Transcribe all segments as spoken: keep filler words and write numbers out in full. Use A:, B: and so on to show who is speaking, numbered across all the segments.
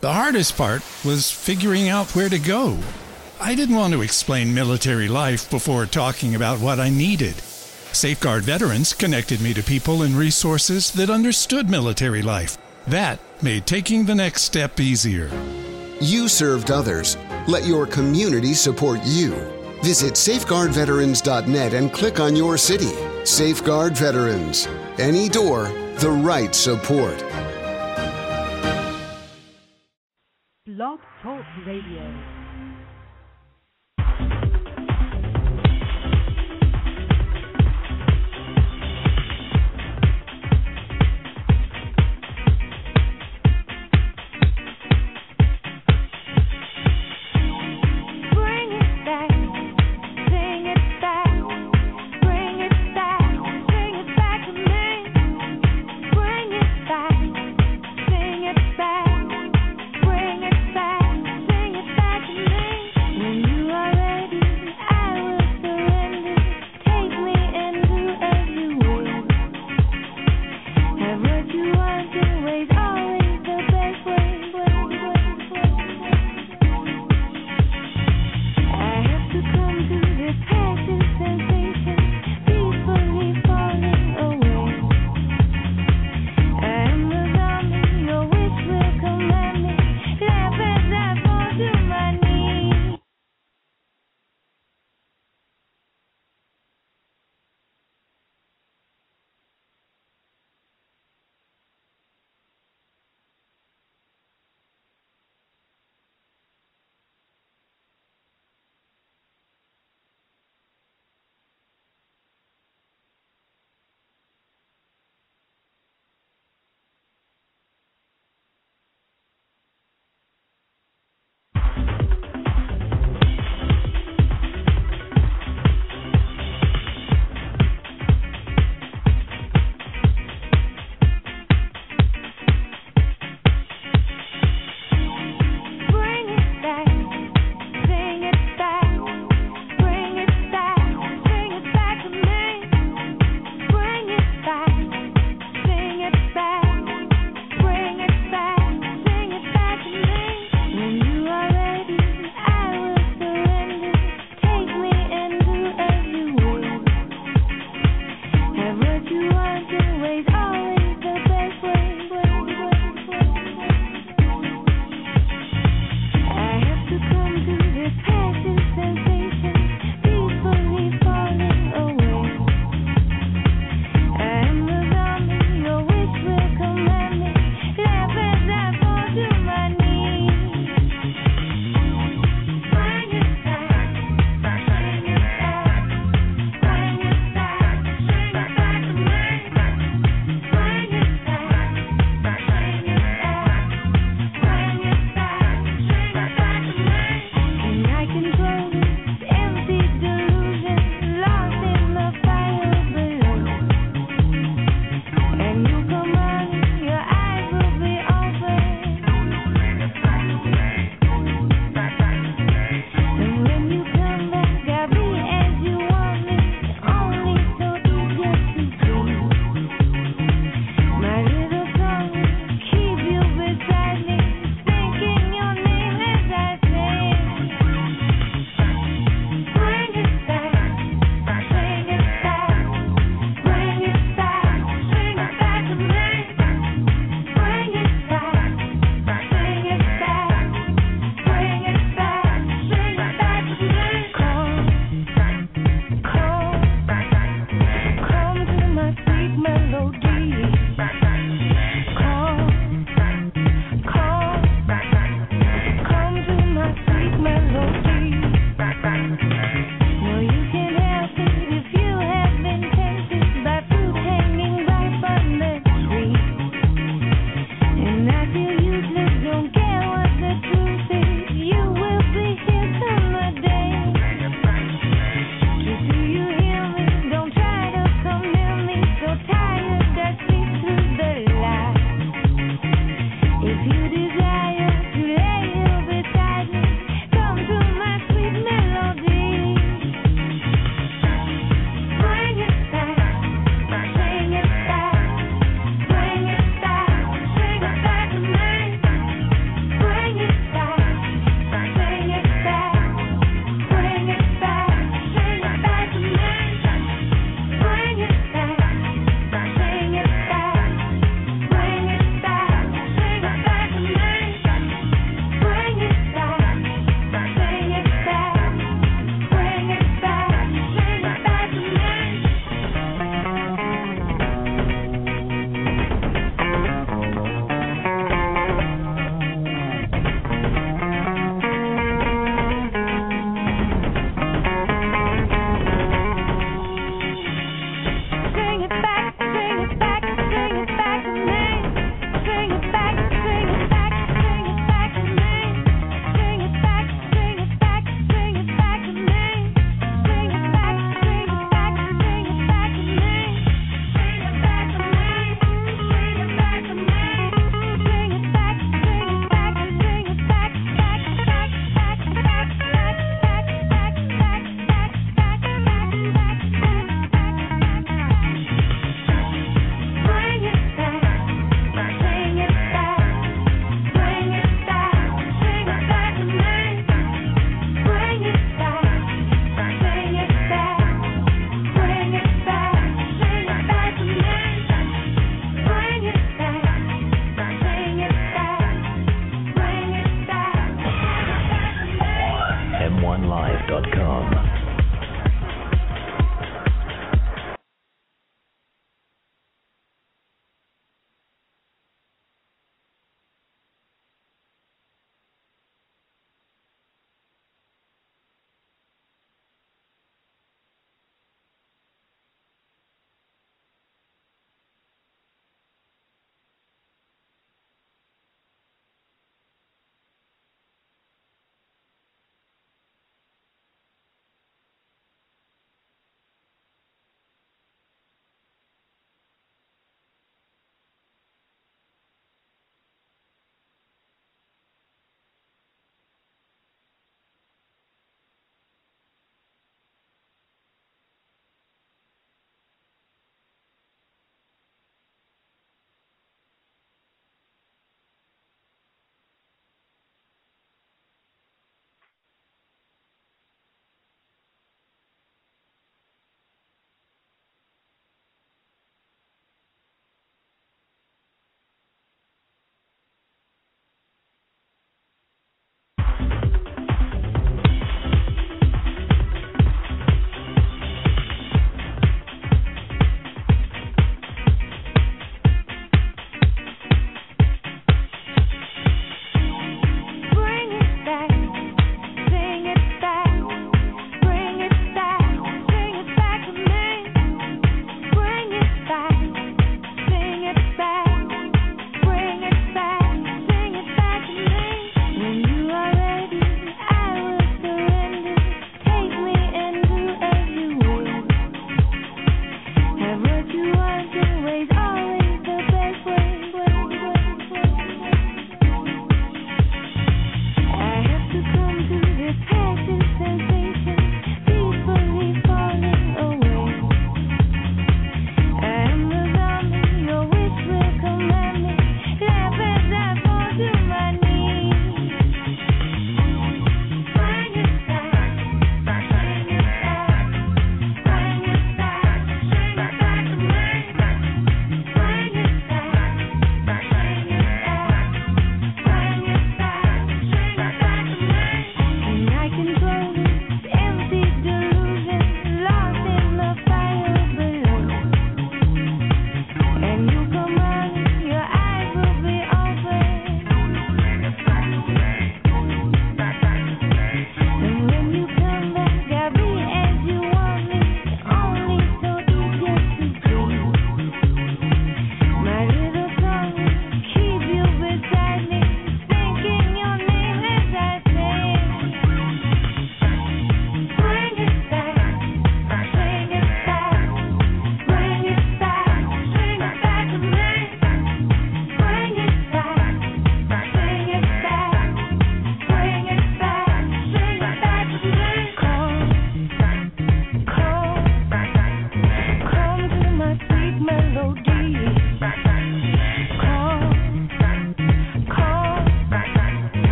A: The hardest part was figuring out where to go. I didn't want to explain military life before talking about what I needed. Safeguard Veterans connected me to people and resources that understood military life. That made taking the next step easier.
B: You served others. Let your community support you. Visit safeguard veterans dot net and click on your city. Safeguard Veterans. Any door, the right support.
C: Blog Talk Radio.
D: Bring it back to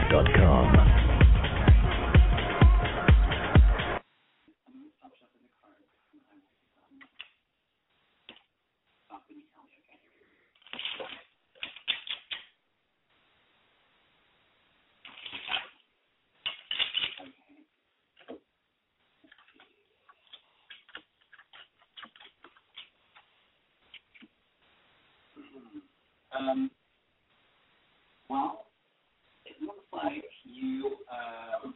D: dot com.
E: Um, well, it looks like you, um,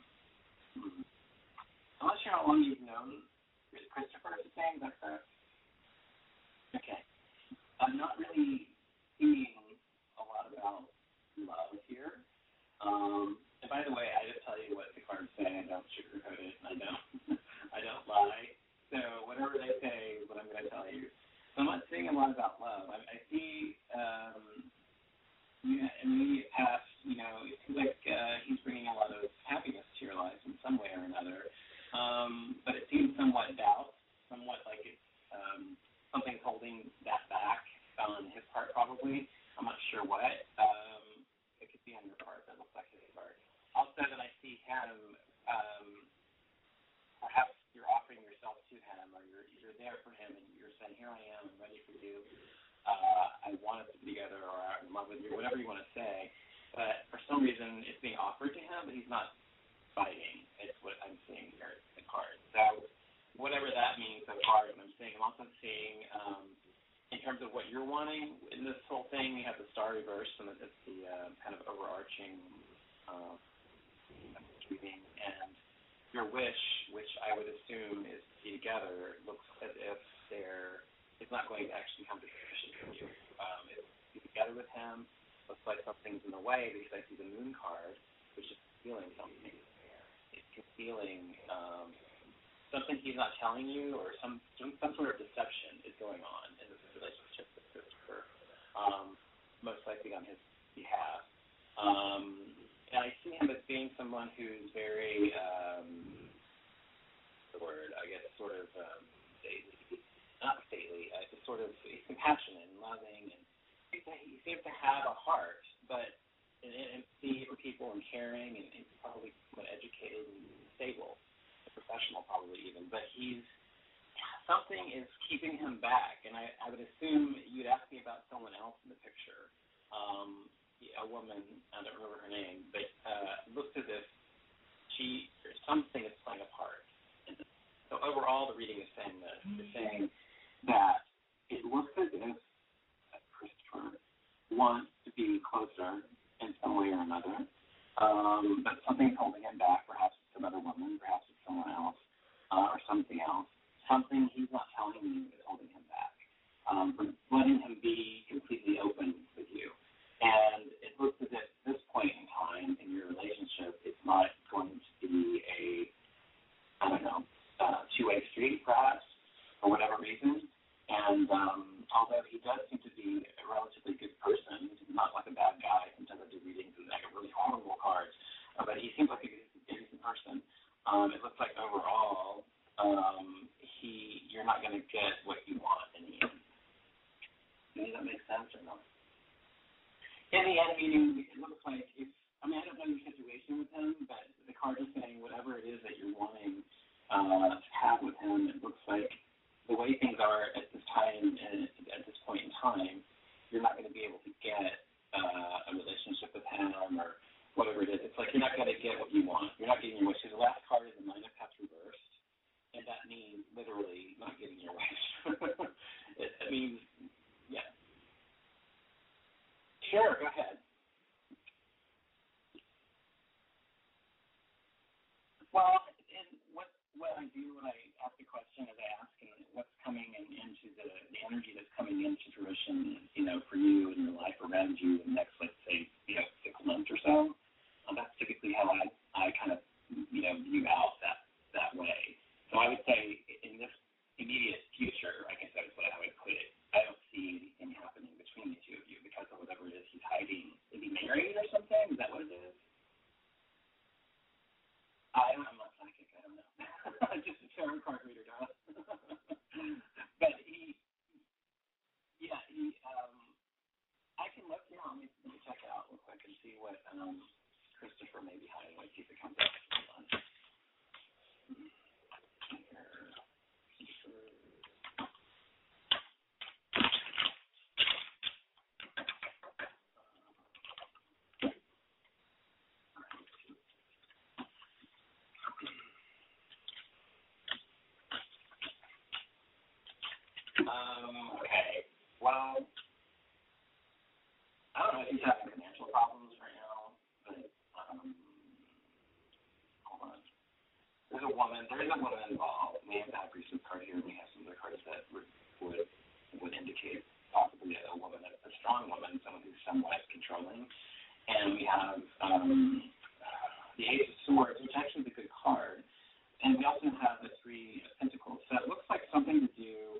E: I'm not sure how long you've known Christopher is the same, is that correct? Okay. I'm not really seeing a lot about love here. Um, and by the way, I just tell you what the cards say. I don't sugarcoat it. I don't, I don't lie. So whatever they say is what I'm going to tell you. So I'm not seeing a lot about love. I, I see um, in the immediate past, you know, it seems like uh, he's bringing a lot of happiness to your life in some way or another. Um, but it seems somewhat doubt, somewhat like it's um, something's holding that back on his part probably. I'm not sure what. Um, it could be on your part. That looks like his part. Also that I see him, um, perhaps you're offering yourself to him, or you're you're there for him, and you're saying, "Here I am, I'm ready for you. Uh, I want us to be together," or "I'm in love with you," whatever you want to say. But for some reason, it's being offered to him, but he's not biting. It's what I'm seeing here in the card. So whatever that means so far, what I'm seeing, I'm also seeing um, in terms of what you're wanting in this whole thing. You have the star reverse, and it's the uh, kind of overarching uh, reading, and your wish, which I would assume is to be together, looks as if there it's not going to actually come to fruition for you. Um, it's to be together with him. Looks like something's in the way because I see the moon card, which is concealing something. It's concealing um, something he's not telling you, or some, some some sort of deception is going on in this relationship with Christopher, um, most likely on his behalf. Um, and I see him as being someone who's very, um, the word, I guess, sort of um, stately, not stately, uh, just sort of he's compassionate and loving, and he seems to have a heart, but an empathy for people and caring, and, and probably somewhat educated and stable, professional probably even. But he's something is keeping him back, and I, I would assume you'd ask me about someone else in the picture. Um, a woman, I don't remember her name, but uh, looks as if she, or something is playing a part. And so overall, the reading is saying this. It's saying that it looks as if Christopher wants to be closer in some way or another, um, but something's holding him back. Perhaps it's another woman, perhaps it's someone else, uh, or something else. Something he's not telling you is holding him back um, from letting him be completely open with you. And it looks as if at this point in time in your relationship, it's not going to be a, I don't know, uh, two-way street, perhaps, for whatever reason. And um, although he does seem to be a relatively good person, he's not like a bad guy. Sometimes I do readings and I get really horrible cards, uh, but he seems like a decent person. Um, it looks like overall, um, he you're not going to get what you want in the end. Does that make sense or not? In the end, meaning, it looks like if, I mean, I don't know your situation with him, but the card is saying whatever it is that you're wanting uh, to have with him, it looks like the way things are at this time and at this point in time, you're not going to be able to get uh, a relationship with him or whatever it is. It's like you're not going to get what you want. You're not getting your wish. The last card is the Nine of Cups reversed, and that means literally not getting your wish. it, it means, yeah. Sure, go ahead. Well, and what what I do when I ask a question is I ask what's coming in, into the, the energy that's coming into fruition, you know, for you and your life around you in the next, let's say, you know, six months or so. Um, that's typically how I, I kind of, you know, view out that, that way. So I would say in this immediate future, I guess that's what I would put it, I don't see anything happening between the two of you because of whatever it is he's hiding. Is he married or something? Is that what it is? I don't, I'm not psychic. I don't know. Just a tarot card reader, Don. But he, yeah, he, um, I can look, you know, let me, let me check it out real quick and see what um, Christopher may be hiding. Let's see if it comes up. Hold on. Um, okay. Well, I don't know if he's having financial problems right now, but um, hold on. There's a woman. There is a woman involved. We have the high priestess card here, and we have some other cards that would would, would indicate possibly a woman, a strong woman, someone who's somewhat controlling. And we have um, the Ace of Swords, which actually is a good card. And we also have the Three of Pentacles. So it looks like something to do.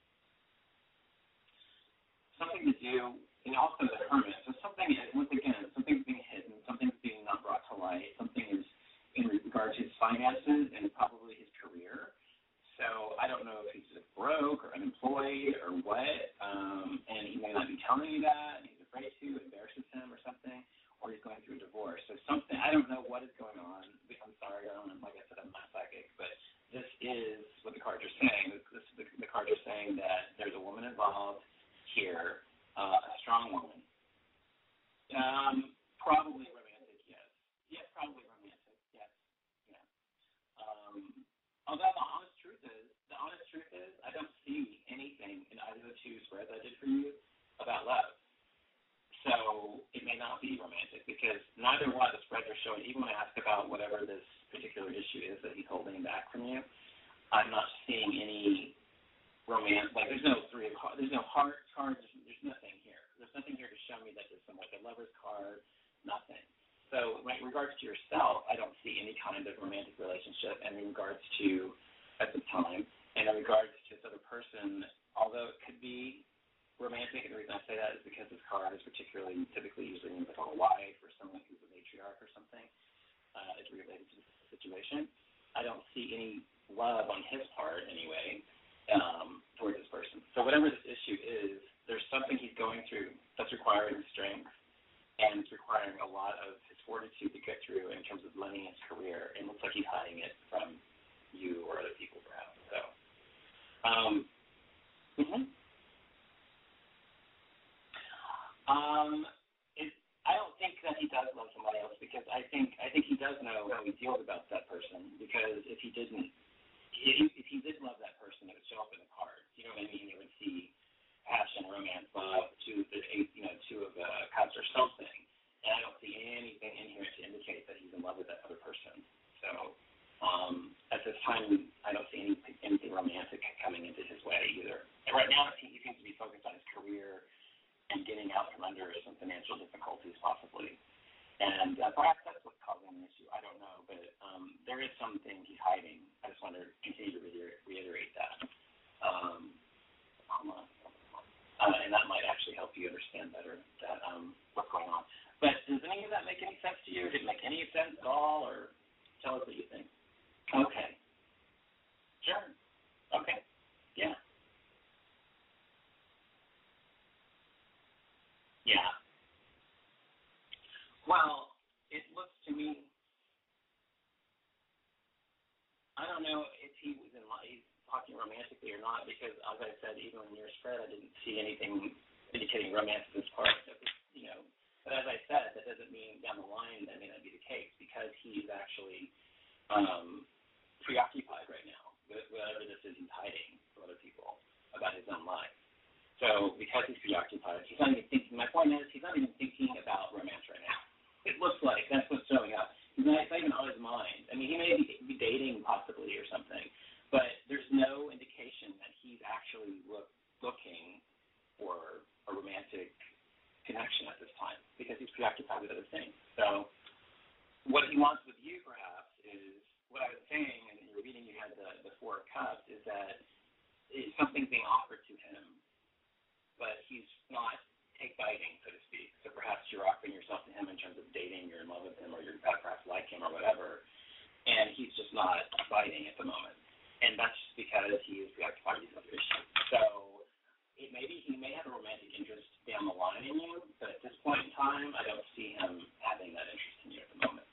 E: Something to do, and also the Hermit. So something, once again, something's being hidden, something's being not brought to light, something is in regard to his finances and probably his career. So I don't know if he's broke or unemployed or what, um, and he may not be telling you that, and he's afraid to, it embarrasses him or something, or he's going through a divorce. So something, I don't know what is going on. I'm sorry, I don't know, like I said, I'm not psychic, but this is what the cards are saying. This, this, the, the cards are saying that there's a woman involved here, uh, a strong woman. Um, probably romantic, yes. Yes, probably romantic, yes. Yeah. Um, although the honest truth is, the honest truth is, I don't see anything in either of the two spreads I did for you about love. So it may not be romantic because neither one of the spreads are showing, even when I ask about whatever this particular issue is that he's holding back from you, I'm not seeing any romance, like there's no three of cards, there's no heart cards, there's, there's nothing here. There's nothing here to show me that there's some like a lover's card, nothing. So in regards to yourself, I don't see any kind of romantic relationship, and in regards to at the time, and in regards to this other person, although it could be romantic, and the reason I say that is because this card is particularly typically usually named like a wife or someone who's a matriarch or something, uh, is related to this situation. I don't see any love on his part anyway. Um, towards this person. So whatever this issue is, there's something he's going through that's requiring strength, and it's requiring a lot of his fortitude to get through in terms of learning his career, and it looks like he's hiding it from you or other people perhaps. So, um, mm-hmm. um, it, I don't think that he does love somebody else because I think I think he does know how he feels about that person, because if he didn't, If, if he did love that person, it would show up in the cards. You know what I mean? You would see passion, romance, love, two of the eight, you know, two of the cups or something. And I don't see anything in here to indicate that he's in love with that other person. So um, at this time, I don't see any, anything romantic coming into his way either. And right now, he seems to be focused on his career and getting out from under some financial difficulties, possibly. And uh, perhaps that's what's causing the issue. I don't know, but um, there is something he's hiding. I just want to continue to reiterate, reiterate that. Um, uh, and that might actually help you understand better that um, what's going on. But does any of that make any sense to you? Did it make any sense at all? Or tell us what you think. Okay. Sure. Okay. Yeah. Yeah. Well, it looks to me, I don't know if he was in he's talking romantically or not, because as I said, even in your spread, I didn't see anything indicating romance in this part. You know, but as I said, that doesn't mean down the line that may not be the case, because he's actually um, preoccupied right now with whatever this is he's hiding from other people about his own life. So because he's preoccupied, he's not even thinking. My point is, he's not even thinking about romance right now. It looks like that's what's showing up. He's not, it's not even on his mind. I mean, he may be dating possibly or something, but there's no indication that he's actually look, looking for a romantic connection at this time, because he's preoccupied with other things. So what he wants with you, perhaps, is what I was saying, and in your reading you had the, the Four of Cups, is that it's something being offered to him, but he's not take biting, so to speak. So perhaps you're offering yourself to him in terms of dating, you're in love with him, or you perhaps like him or whatever, and he's just not biting at the moment. And that's just because he is preoccupied with other issues. So it maybe he may have a romantic interest down the line in you, but at this point in time, I don't see him having that interest in you at the moment.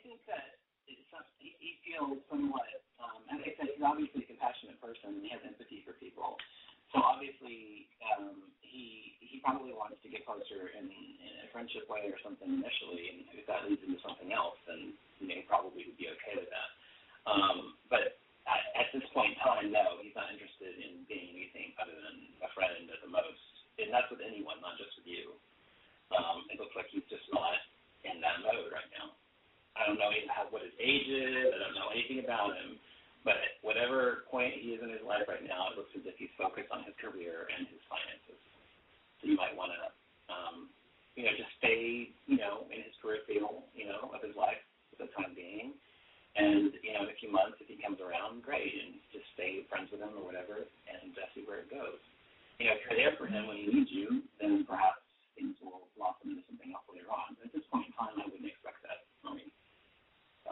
E: think that it's some, he, he feels somewhat, um, as I said, he's obviously a compassionate person and he has empathy for people. So obviously, um, he he probably wants to get closer in, in a friendship way or something initially, and if that leads into something else, then you know, he probably would be okay with that. Um, but at, at this point in time, no, he's not interested in being anything other than a friend at the most, and that's with anyone, not just with you. Um, it looks like he's just not in that mode right now. I don't know how, what his age is. I don't know anything about him. But at whatever point he is in his life right now, it looks as if he's focused on his career and his finances. So you might want to, um, you know, just stay, you know, in his peripheral, you know, of his life for the time being. And, you know, in a few months, if he comes around, great, and just stay friends with him or whatever and uh, see where it goes. You know, if you're there for him when he needs you, then perhaps things will blossom into something else later on. But at this point in time, I wouldn't expect that. I mean, so.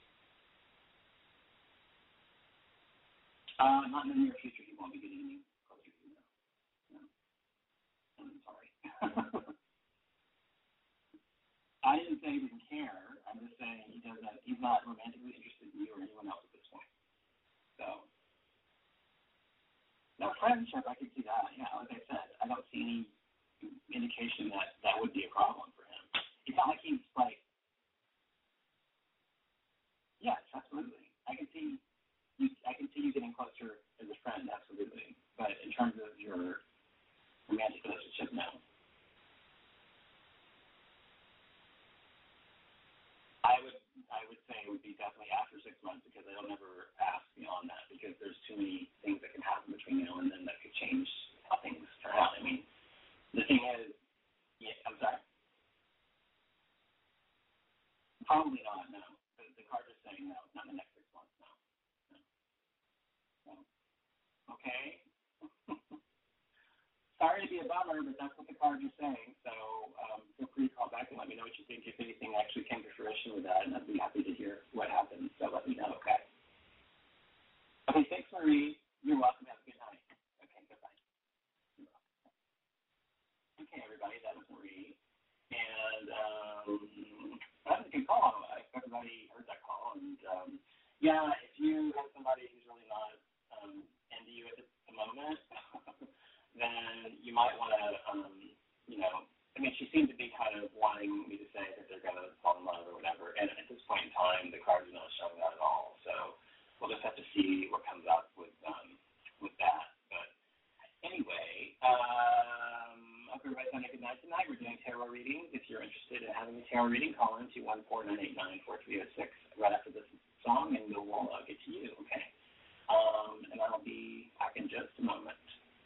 E: Uh, not in the near future. He won't be getting any closer to you. No. I'm sorry. I didn't say he didn't care. I'm just saying he doesn't. He's not romantically interested in you or anyone else at this point. So, no friendship. I can see that. Yeah, like I said, I don't see any indication that that would be a problem for him. It's not like he's like, yes, absolutely. I can see. You, I can see you getting closer as a friend, absolutely. But in terms of your romantic relationship, no. I would I would say it would be definitely after six months because I don't ever ask beyond that because there's too many things that can happen between now and then that could change how things turn out. I mean, the thing is, yeah, I'm sorry. Probably not, no. The, the card is saying no, not in the next six months, no. Okay. Sorry to be a bummer, but that's what the cards are saying. So um, feel free to call back and let me know what you think if anything actually came to fruition with that, and I'd be happy to hear what happened. So let me know, okay? Okay, thanks, Marie. You're welcome. Have a good night. Okay, goodbye. Okay, everybody, that was Marie. And um, that was a good call. I hope everybody heard that call. And um, yeah, if you have somebody who's really not um, into you at the, the moment, then you might want to, um, you know, I mean, she seemed to be kind of wanting me to say that they're going to fall in love or whatever. And at this point in time, the cards are not showing that at all. So we'll just have to see what comes up with um, with that. But anyway, um, I hope everybody's having a good night tonight. We're doing tarot readings. If you're interested in having a tarot reading, call in two one four, nine eight nine, four three zero six right after this song, and we'll uh, get to you, okay? Um, and I'll be back in just a moment.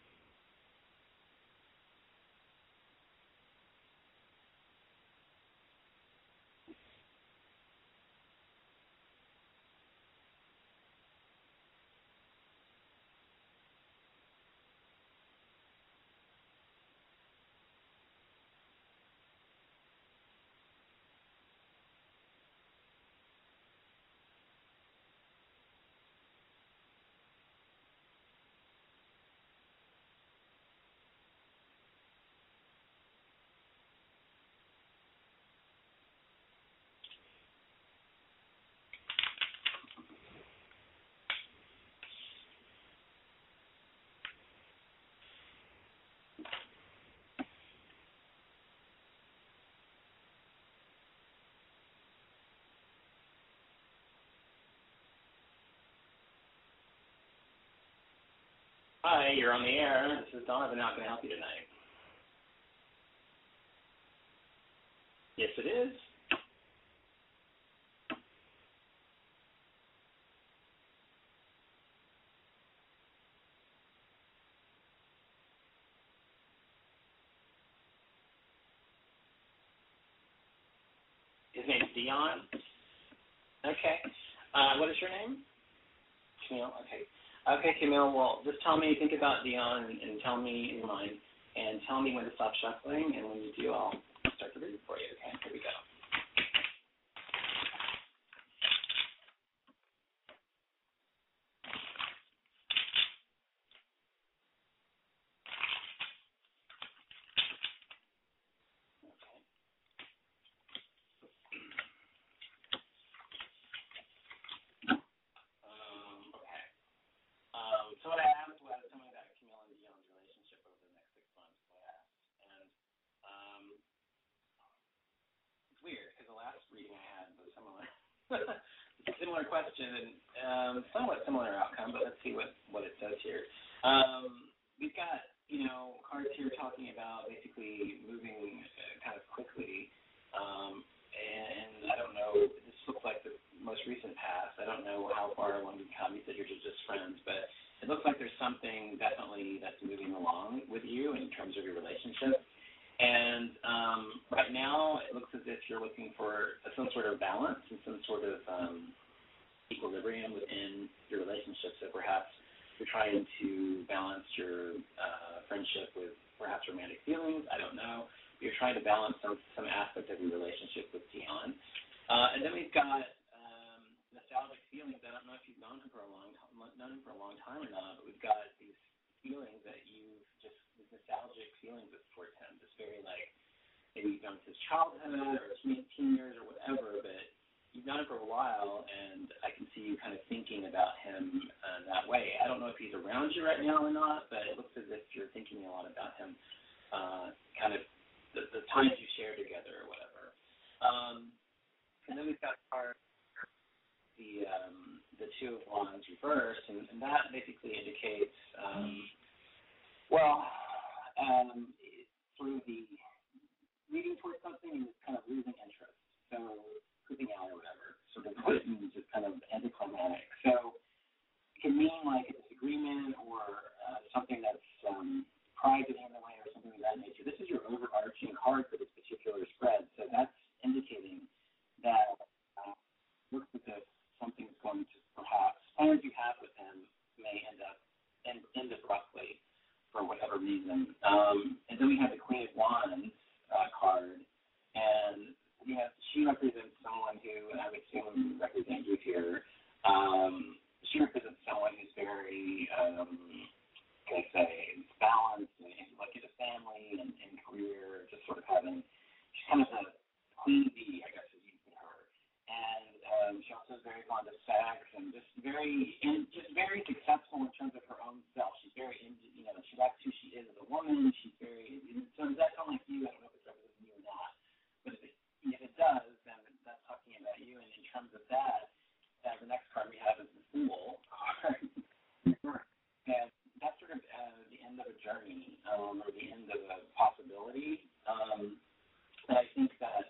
E: Hi, you're on the air. This is Donovan. How can I help you tonight? Yes, it is. His name's Dion. Okay. Uh, what is your name? Camille. Okay. Okay, Camille. Well, just tell me, think about Dion, and, and tell me in your mind, and tell me when to stop shuffling, and when you do, I'll start the reading for you. Okay. Here we go. it's a similar question and um, somewhat similar outcome, but let's see what, what it says here. Um, we've got, you know, cards here talking about basically moving uh, kind of quickly. Um, and I don't know, this looks like the most recent past. I don't know how far along you've come. You said you're just friends, but it looks like there's something definitely that's moving along with you in terms of your relationship. And um, right now, it looks as if you're looking for some sort of balance and some sort of um, equilibrium within your relationship. So perhaps you're trying to balance your uh, friendship with perhaps romantic feelings. I don't know. You're trying to balance some, some aspect of your relationship with Dion. Uh, and then we've got um, nostalgic feelings. I don't know if you've known him for a long time, known him for a long time or not, but we've got these feelings that you've just, these nostalgic feelings towards him, just very like, maybe you've known his childhood or teen, teen years or whatever, but you've known him for a while, and I can see you kind of thinking about him uh, that way. I don't know if he's around you right now or not, but it looks as if you're thinking a lot about him, uh, kind of the, the times you share together or whatever. Um, and then we've got our the um, the two of wands reversed, and, and that basically indicates, um, well, um, through the leading towards something is kind of losing interest, so creeping out or whatever, sort of what it means is kind of anticlimactic. So it can mean like a disagreement or uh, something that's um, private in the way or something of that nature. This is your overarching card for this particular spread, so that's indicating that uh, looks as if something's going to perhaps, plans you have with him may end up end, end abruptly for whatever reason. Um, and then we have the Queen of Wands uh, card, and you know, she represents someone who, and I would assume represent you here, um, she represents someone who's very, um, can I say, balanced and, and like in a family and, and career, just sort of having, she's kind of a queen bee, I guess, is using her. And um, she also is very fond of sex and just very, and just very successful in terms of her own self. She's very, you know, she likes who she is as a woman. She's very, so does that sound like you? I don't know if it's representing you or not. But if it, if it does, then that's talking about you. And in terms of that, uh, the next card we have is the Fool card. And that's sort of uh, the end of a journey, um, or the end of a possibility. Um, and I think that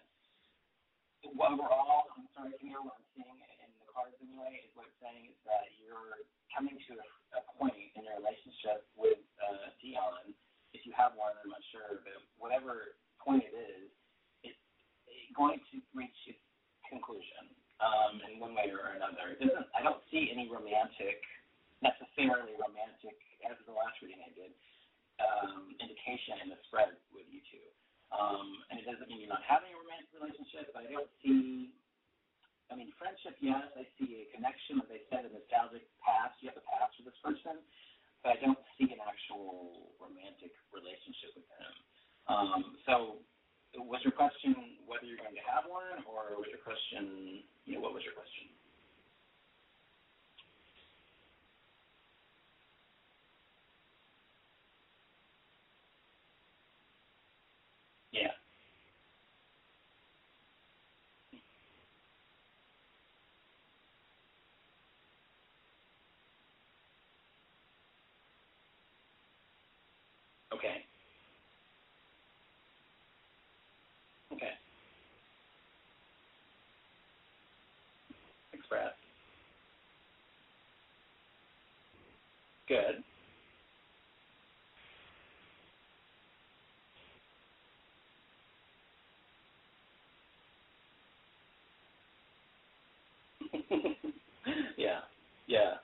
E: overall, I'm sorry, Camille, what I'm seeing in the cards anyway, is what it's saying is that you're coming to a, a point in your relationship with uh, Dion. If you have one, I'm not sure, but whatever point it is, it's going to reach its conclusion um, in one way or another. It doesn't, I don't see any romantic, necessarily romantic, as the last reading I did, um, indication in the spread with you two. Um, and it doesn't mean you're not having a romantic relationship, but I don't see, I mean, friendship, yes, I see a connection, as I said, a nostalgic past. You have a past with this person, but I don't see an actual romantic relationship with them. Um, so was your question whether you're going to have one, or was your question, you know, what was your question? Yeah. Okay. Okay. Express. Good. yeah. Yeah.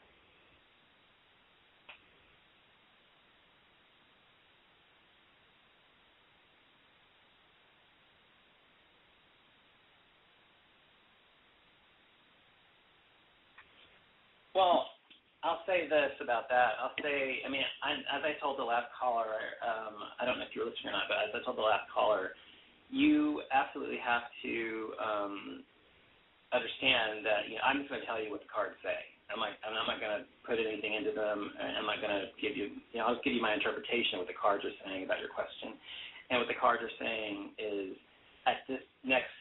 E: Well, I'll say this about that. I'll say, I mean, I, as I told the last caller, um, I don't know if you were listening or not, but as I told the last caller, you absolutely have to um, understand that, you know, I'm just going to tell you what the cards say. I'm like, I'm not going to put anything into them. I'm not going to give you, you know, I'll give you my interpretation of what the cards are saying about your question. And what the cards are saying is, at this next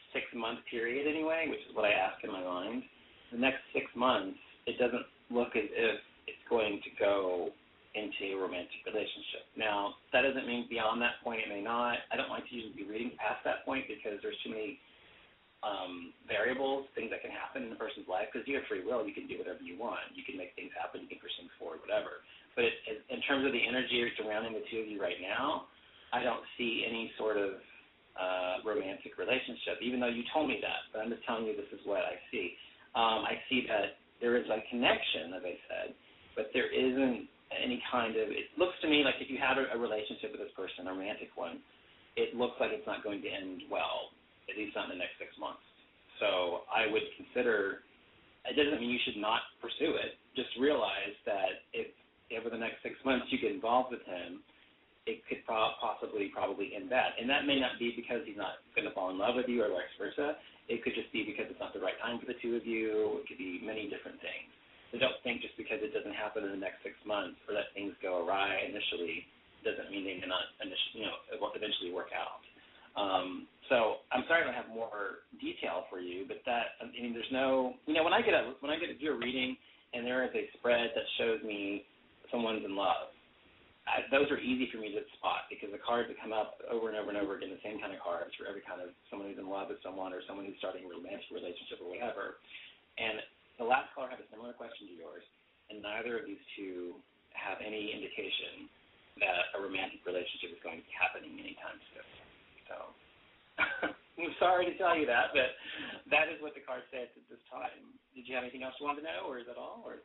E: six-month period anyway, which is what I ask in my mind, the next six months, it doesn't look as if it's going to go into a romantic relationship. Now, that doesn't mean beyond that point it may not. I don't like to usually be reading past that point because there's too many um, variables, things that can happen in a person's life, because you have free will. You can do whatever you want. You can make things happen. You can push things forward, whatever. But it, it, in terms of the energy surrounding the two of you right now, I don't see any sort of uh, romantic relationship, even though you told me that. But I'm just telling you this is what I see. Um, I see that there is a connection, as I said, but there isn't any kind of, it looks to me like if you have a, a relationship with this person, a romantic one, it looks like it's not going to end well, at least not in the next six months. So I would consider, it doesn't mean you should not pursue it. Just realize that if over the next six months you get involved with him, it could pro- possibly probably end bad. And that may not be because he's not going to fall in love with you or vice versa. It could just be because it's not the right time for the two of you. It could be many different things. So don't think just because it doesn't happen in the next six months or that things go awry initially doesn't mean they cannot, you know, it will eventually work out. Um, so I'm sorry I don't have more detail for you, but that, I mean, there's no, you know, when I get a, when I get to do a reading and there is a spread that shows me someone's in love, I, those are easy for me to spot because the cards that come up over and over and over again, the same kind of cards for every kind of someone who's in love with someone or someone who's starting a romantic relationship or whatever. And the last caller had a similar question to yours, and neither of these two have any indication that a romantic relationship is going to be happening anytime soon. So I'm sorry to tell you that, but that is what the card says at this time. Did you have anything else you wanted to know, or is that all? Or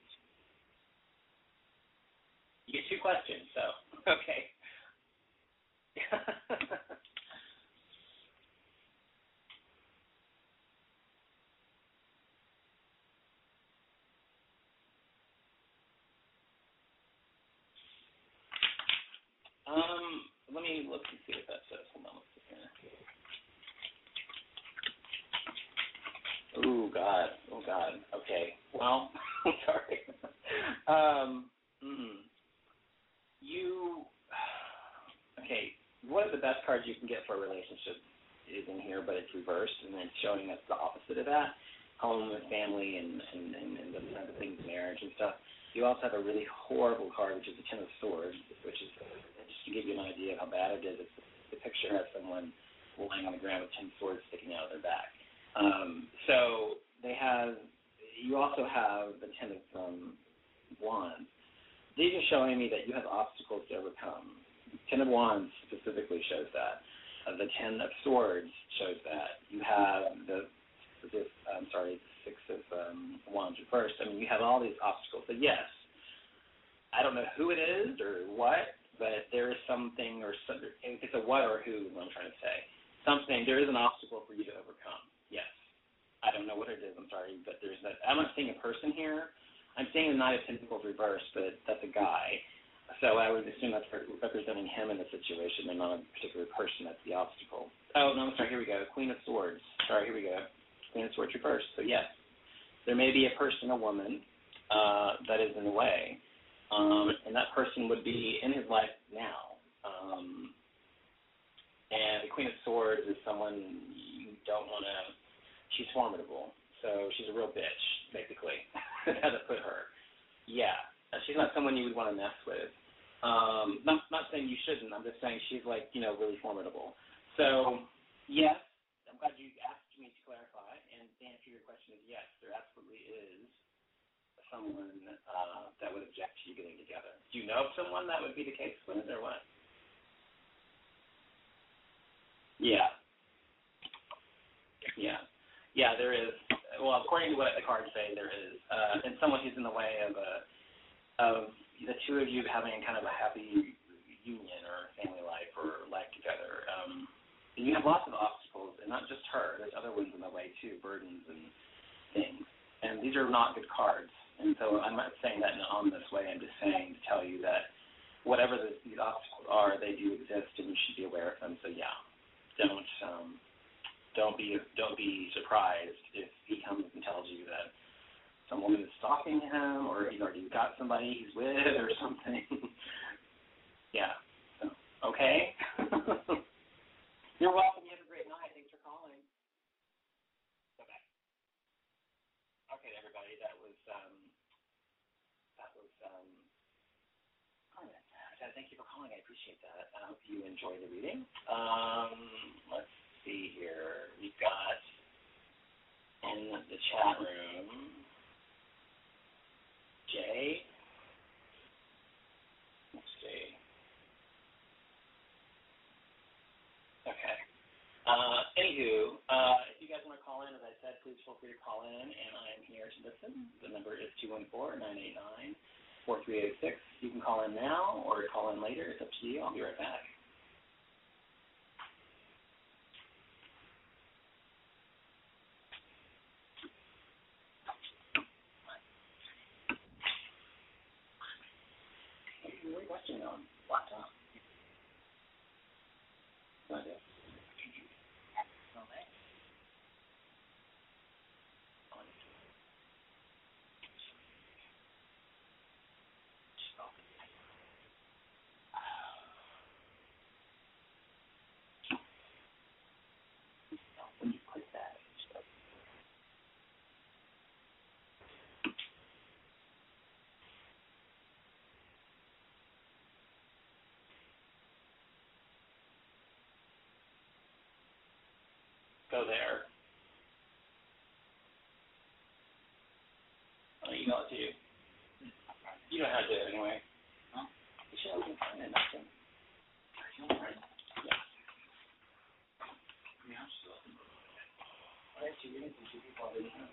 E: you get two questions, so okay. um, let me look and see what that says. Hold on a second. Oh God, oh God. Okay. Well, I'm sorry. um. Mm, You, okay, one of the best cards you can get for a relationship is in here, but it's reversed, and it's showing us the opposite of that, home and family and, and, and, and those kinds of things, marriage and stuff. You also have a really horrible card, which is the Ten of Swords, which is, just to give you an idea of how bad it is, it's, the picture has someone lying on the ground with ten swords sticking out of their back. Um, so they have, you also have the Ten of um, Wands. These are showing me that you have obstacles to overcome. Ten of Wands specifically shows that. Uh, the Ten of Swords shows that. You have the, this, I'm sorry, the Six of um, Wands reversed. I mean, you have all these obstacles. So yes, I don't know who it is or what, but there is something, or some, if it's a what or who, is what I'm trying to say. Something, there is an obstacle for you to overcome. Yes. I don't know what it is, I'm sorry, but there's that. I'm not seeing a person here. I'm seeing the Knight of Pentacles reversed, but that's a guy. So I would assume that's representing him in the situation and not a particular person. That's the obstacle. Oh, no, I'm sorry. Here we go. Queen of Swords. Sorry, here we go. Queen of Swords reversed. So, yes, there may be a person, a woman, uh, that is in the way. Um, and that person would be in his life now. Um, and the Queen of Swords is someone you don't want to – she's formidable. So she's a real bitch, basically. How to put her. Yeah, she's not someone you would want to mess with. Um, not not saying you shouldn't. I'm just saying she's like, you know, really formidable. So yes, I'm glad you asked me to clarify. And the answer to your question is yes, there absolutely is someone uh, that would object to you getting together. Do you know of someone that would be the case with, or what? Yeah. Yeah. Yeah, there is. Well, according to what the cards say, there is. Uh, and someone who's in the way of a, of the two of you having kind of a happy union or family life or life together. Um, and you have lots of obstacles, and not just her. There's other ones in the way, too, burdens and things. And these are not good cards. And so I'm not saying that in an ominous way. I'm just saying to tell you that whatever the, these obstacles are, they do exist, and you should be aware of them. So, yeah, don't... Um, Don't be don't be surprised if he comes and tells you that some woman is stalking him, or he's already got somebody he's with, or something. Yeah. So, okay. You're welcome. You have a great night. Thanks for calling. Okay, everybody, that was um, that was um, Carmen. So thank you for calling. I appreciate that. I hope you enjoyed the reading. Um, let's see here. We've got in the chat room Jay. Let's see. Okay. Uh, anywho, uh, if you guys want to call in, as I said, please feel free to call in, and I'm here to listen. The number is two one four, nine eight nine, four three eight six. You can call in now or call in later. It's up to you. I'll be right back. What are you watching on? Laptop? What is it? When you click that, go there. I'll email it to you. You know how to do it anyway. Huh? You should have find it. Nothing. Yeah. Yeah, so. Why did you read it? Did you people already know?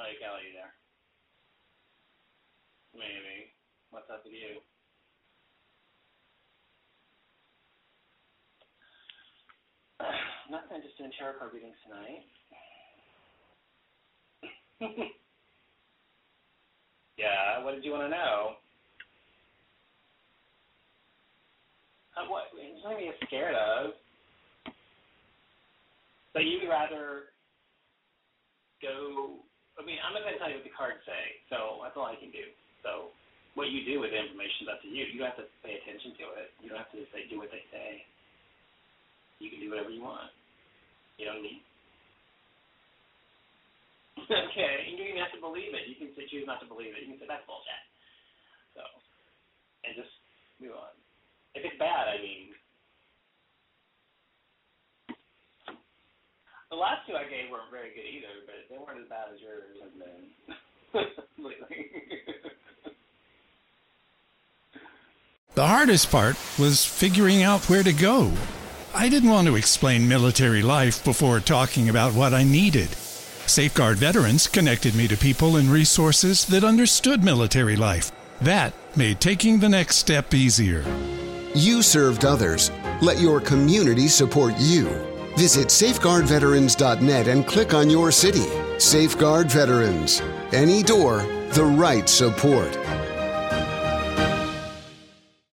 E: Hi, Kelly there. Maybe. What's up with you? Nothing, just doing tarot card readings tonight. Yeah, what did you want to know? Uh, what? There's nothing to get scared of. So you'd rather go, I mean, I'm not going to tell you what the cards say, so that's all I can do. So what you do with the information is up to you. You don't have to pay attention to it. You don't have to just say, do what they say. You can do whatever you want. You don't need. Okay, and you don't even have to believe it. You can say, choose not to believe it. You can say, that's bullshit. So, and just move on. If it's bad, I mean, the last two I gave weren't very good either, but they weren't as bad as yours have been lately.
A: The hardest part was figuring out where to go. I didn't want to explain military life before talking about what I needed. Safeguard Veterans connected me to people and resources that understood military life. That made taking the next step easier.
B: You served others. Let your community support you. Visit safeguard veterans dot net and click on your city. Safeguard Veterans. Any door, the right support.